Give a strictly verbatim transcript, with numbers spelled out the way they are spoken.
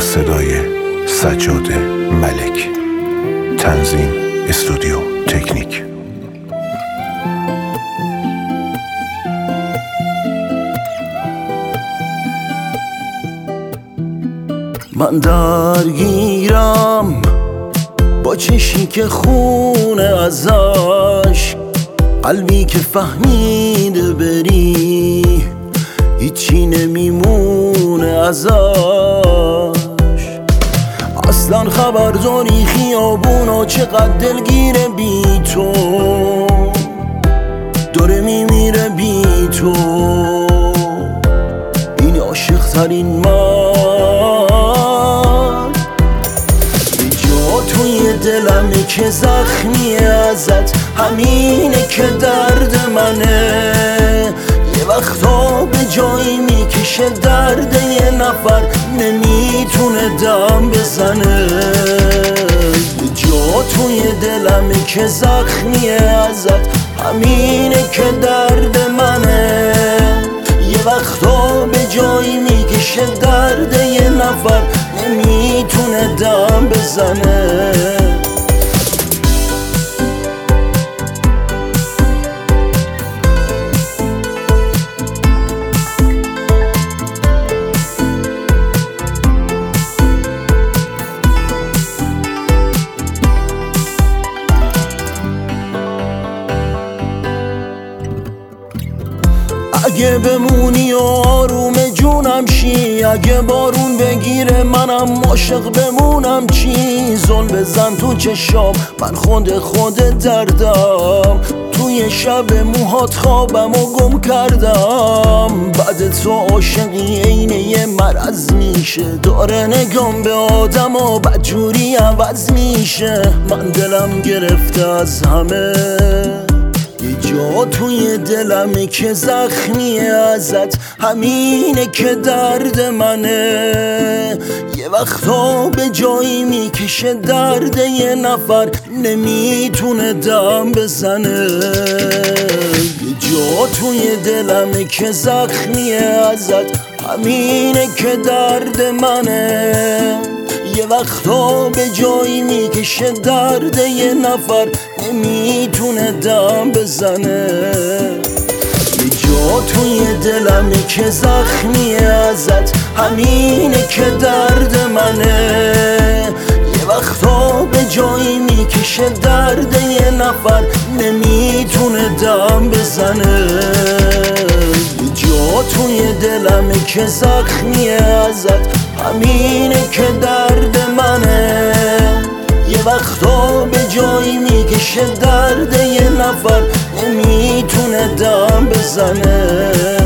صدای سجاد ملک. تنظیم استودیو تکنیک. من درگیرم با چشمی که خونه ازش، قلبی که فهمیده بری هیچی نمیمونه ازش. اصلا خبرداری خیابونا چقدر دلگیره بی تو، داره میمیره بی تو. این عاشق ترین من به جا توی دلمه که زخمیه ازت، همینه که درد منه. یه وقتا به جایی میکشه درد یه نفر، نمیتونه دم بزنه. به جا توی دلمه که زخمیه ازت، همینه که درد منه. یه وقتا به جایی میکشه درد یه نفر، نمیتونه دم بزنه. اگه بمونی و آروم جونم شی، اگه بارون بگیره منم عاشق بمونم چی؟ زل بزن تو چشام من خود خود دردم، توی شب موهات خوابم و گم کردم. بعد تو عاشقی عینه یه مرض میشه، داره نگام به آدم و بدجوری عوض میشه. من دلم گرفته از همه، یه جا توی دلمه که زخمیه ازت، همینه که درد منه. یه وقتا به جایی میکشه درد یه نفر، نمیتونه دم بزنه. یه جا توی دلمه که زخمیه ازت، همینه که درد منه. یه وقتا به جایی میکشه درد یه نفر، نمیتونه دم بزنه. یه جا توی دلمه که زخمیه ازت، همینه که درد منه. یه وقتا به جایی میکشه درد یه نفر، نمیتونه دم بزنه. یه جا توی دلمه که زخمیه ازت، همینه که درد منه. یه وقتا به جایی میکشه درد یه نفر، نمیتونه دم بزنه.